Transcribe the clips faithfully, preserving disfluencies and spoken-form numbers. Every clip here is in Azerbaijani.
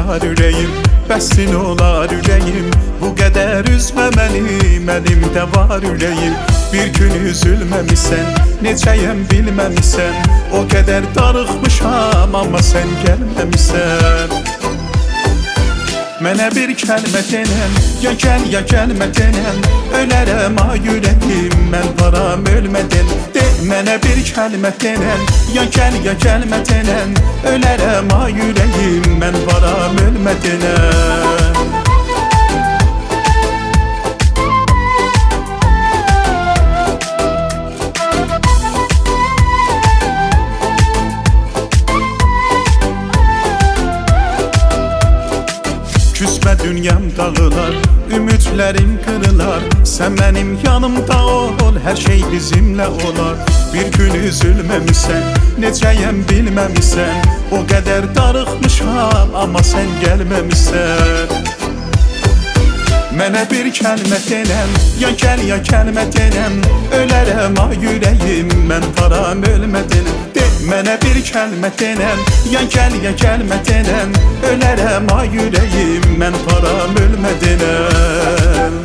yar ürəyim, bəsin olar ürəyim. Bu qədər üzmə məni, mənimdə var ürəyim. Bir gün üzülməmisən, necəyəm bilməmisən. O qədər darıxmışam, amma sən gəlməmisən. Mənə bir kəlmə denən, ya gəl ya gəlmə denən. Ölərəm ay ürəyim, mən varam ölmədən. De mənə bir kəlmə denən, ya gəl ya gəlmə denən. Ölərəm ay ürəyim, mən varam ölmədən. Küsmə dünyam dağılar, ümidlərim qırılar. Sən mənim yanımda ol, hər şey bizimlə olar. Bir gün üzülməmisən, necəyəm bilməmisən. O qədər darıxmışam, amma sən gəlməmisən. Mənə bir kəlmə denən, ya gəl ya gəlmə denən. Ölərəm ay ürəyim, mən varam ölmədən. De mənə bir kəlmə denən, ya gəl ya gəlmə denən. Ölərəm ay ürəyim, mən varam ölmədən.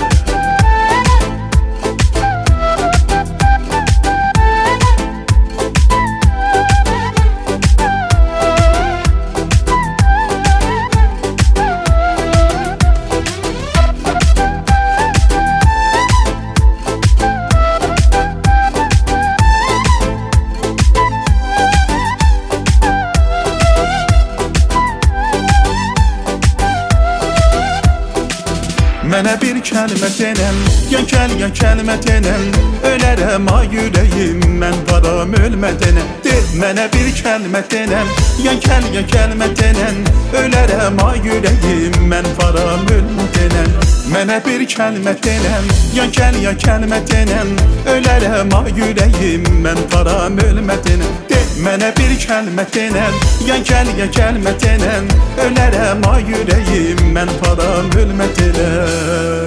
Mənə bir kəlmə denən, ya gəl ya gəlmə denən. Ölərəm ay ürəyim, mən varam ölmədən. De mənə bir kəlmə denən, ya gəl ya gəlmə denən. Ölərəm ay ürəyim, mən varam ölmədən. Mənə bir kəlmə denən, ya gəl ya gəlmə denən. Ölərəm ay ürəyim, mən varam ölmədən. De mənə bir kəlmə denən, ya gəl ya gəlmə denən. Ölərəm ay ürəyim, mən varam ölmədən.